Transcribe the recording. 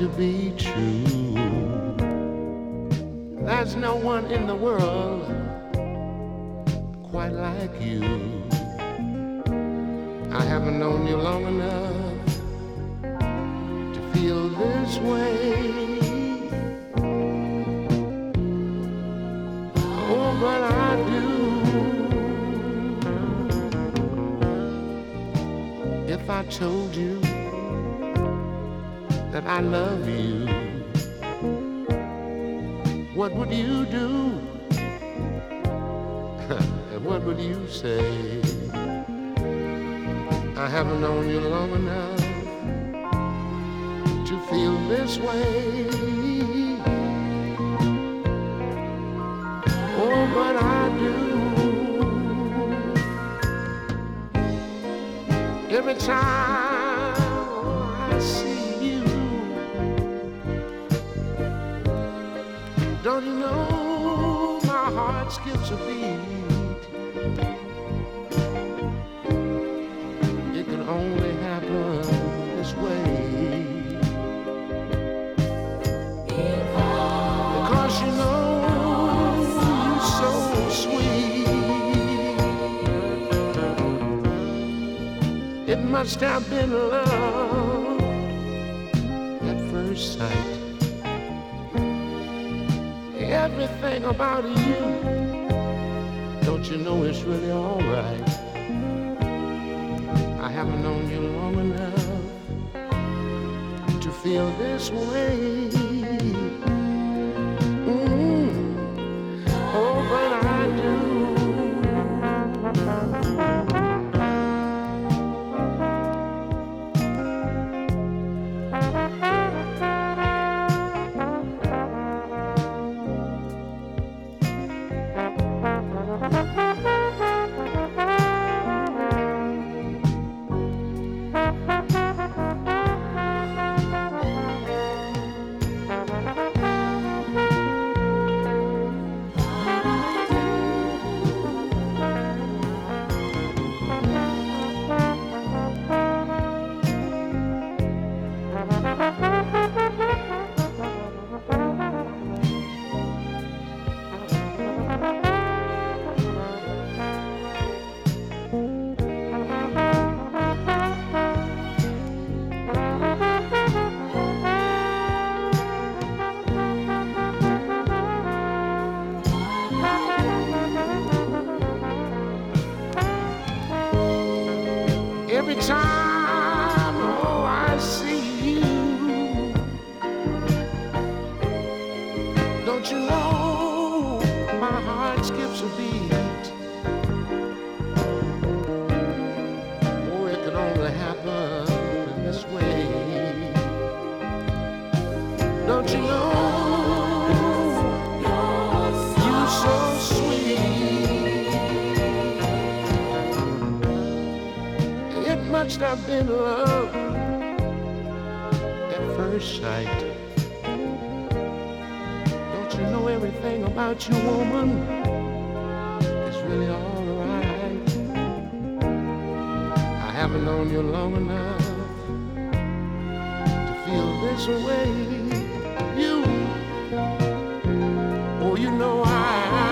to be true. There's no one in the world quite like you. I haven't known you long enough to feel this way. Oh, but I do. If I told you that I love you, what would you do? And what would you say? I haven't known you long enough to feel this way. Oh, but I do. Every time I see you, don't you know my heart skips a beat? It can only happen this way. Because you know you're so sweet. It must have been love at first sight. Everything about you, don't you know it's really alright? I haven't known you long enough to feel this way. Oh, but I do. Every time, oh, I see you, don't you know my heart skips a beat? Oh, it can only happen in this way. Don't you know you're so sweet? It must have been love at first sight. Don't you know everything about you, woman, is really alright? I haven't known you long enough to feel this way. You, oh, you know I